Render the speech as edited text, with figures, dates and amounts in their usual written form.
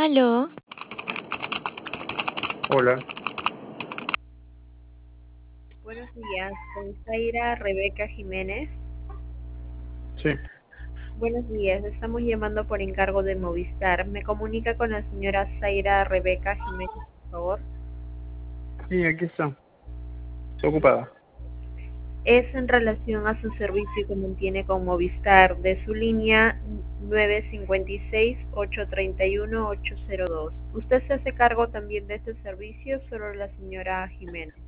Aló, Hola, Buenos días, con Zaira Rebeca Jiménez. sí, Buenos días, estamos llamando por encargo de Movistar. ¿Me comunica con la señora Zaira Rebeca Jiménez, por favor? sí, aquí está, está ocupada. Es en relación a su servicio que mantiene con Movistar de su línea 956-831-802. ¿Usted se hace cargo también de este servicio o solo la señora Jiménez?